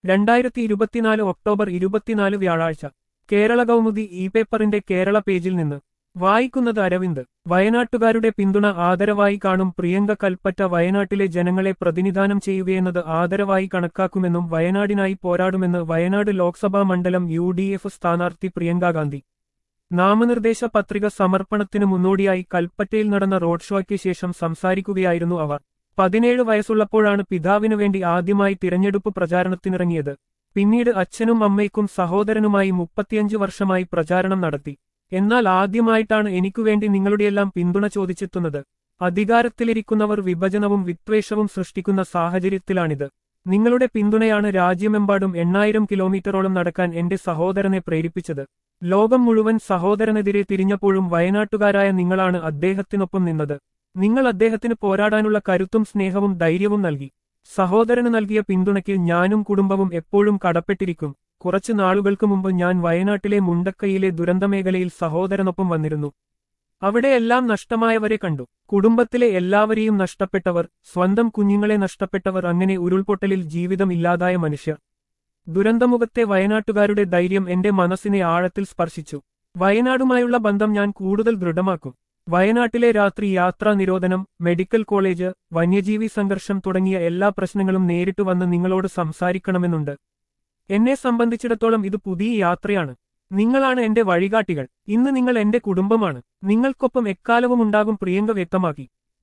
2024 October 24 വ്യാഴാഴ്ച Kerala Kaumudi E പേപ്പറിന്റെ കേരള പേജിൽ നിന്ന് വായിക്കുന്നത് അരവിന്ദ്. വയനാട്ടുകാരുടെ പിന്തുണ ആദരവായി കാണും. പ്രിയങ്ക കൽപ്പറ്റ. വയനാട്ടിലെ ജനങ്ങളെ പ്രതിനിധാനം ചെയ്യുകയെന്നത് ആദരവായി കണക്കാക്കുമെന്നും വയനാടിനായി പോരാടുമെന്ന് വയനാട് ലോക്സഭാ മണ്ഡലം UDF സ്ഥാനാർത്ഥി പ്രിയങ്ക ഗാന്ധി. നാമനിർദ്ദേശ പത്രിക സമർപ്പണത്തിനു മുന്നോടിയായി കൽപ്പറ്റയിൽ നടന്ന റോഡ് ഷോയ്ക്ക് ശേഷം സംസാരിക്കുകയായിരുന്നു അവർ. 17 വയസ്സുള്ളപ്പോഴാണ് പിതാവിനു വേണ്ടി ആദ്യമായി തിരഞ്ഞെടുപ്പ് പ്രചാരണത്തിനിറങ്ങിയത്. പിന്നീട് അച്ഛനും അമ്മയ്ക്കും സഹോദരനുമായി 35 വർഷമായി പ്രചാരണം നടത്തി. എന്നാൽ ആദ്യമായിട്ടാണ് എനിക്കുവേണ്ടി നിങ്ങളുടെയെല്ലാം പിന്തുണ ചോദിച്ചെത്തുന്നത്. അധികാരത്തിലിരിക്കുന്നവർ വിഭജനവും വിദ്വേഷവും സൃഷ്ടിക്കുന്ന സാഹചര്യത്തിലാണിത്. നിങ്ങളുടെ പിന്തുണയാണ് രാജ്യമെമ്പാടും 8000 കിലോമീറ്ററോളം നടക്കാൻ എന്റെ സഹോദരനെ പ്രേരിപ്പിച്ചത്. ലോകം മുഴുവൻ സഹോദരനെതിരെ തിരിഞ്ഞപ്പോഴും വയനാട്ടുകാരായ നിങ്ങളാണ് അദ്ദേഹത്തിനൊപ്പം നിന്നത്. നിങ്ങൾ അദ്ദേഹത്തിന് പോരാടാനുള്ള കരുത്തും സ്നേഹവും ധൈര്യവും നൽകി. സഹോദരന് നൽകിയ പിന്തുണയ്ക്ക് ഞാനും കുടുംബവും എപ്പോഴും കടപ്പെട്ടിരിക്കും. കുറച്ചു നാളുകൾക്ക് മുമ്പ് ഞാൻ വയനാട്ടിലെ മുണ്ടക്കൈയിലെ ദുരന്തമേഖലയിൽ സഹോദരനൊപ്പം വന്നിരുന്നു. അവിടെയെല്ലാം നഷ്ടമായവരെ കണ്ടു. കുടുംബത്തിലെ എല്ലാവരെയും നഷ്ടപ്പെട്ടവർ, സ്വന്തം കുഞ്ഞുങ്ങളെ നഷ്ടപ്പെട്ടവർ, അങ്ങനെ ഉരുൾപൊട്ടലിൽ ജീവിതം ഇല്ലാതായ മനുഷ്യർ. ദുരന്തമുഖത്തെ വയനാട്ടുകാരുടെ ധൈര്യം എന്റെ മനസ്സിനെ ആഴത്തിൽ സ്പർശിച്ചു. വയനാടുമായുള്ള ബന്ധം ഞാൻ കൂടുതൽ ദൃഢമാക്കും. വയനാട്ടിലെ രാത്രി യാത്രാ നിരോധനം, മെഡിക്കൽ കോളേജ്, വന്യജീവി സംഘർഷം തുടങ്ങിയ എല്ലാ പ്രശ്നങ്ങളും നേരിട്ട് വന്ന് നിങ്ങളോട് സംസാരിക്കണമെന്നുണ്ട്. എന്നെ സംബന്ധിച്ചിടത്തോളം ഇത് പുതിയ യാത്രയാണ്. നിങ്ങളാണ് എന്റെ വഴികാട്ടികൾ. ഇന്ന് നിങ്ങൾ എന്റെ കുടുംബമാണ്. നിങ്ങൾക്കൊപ്പം എക്കാലവും ഉണ്ടാകും, പ്രിയങ്ക വ്യക്തമാക്കി.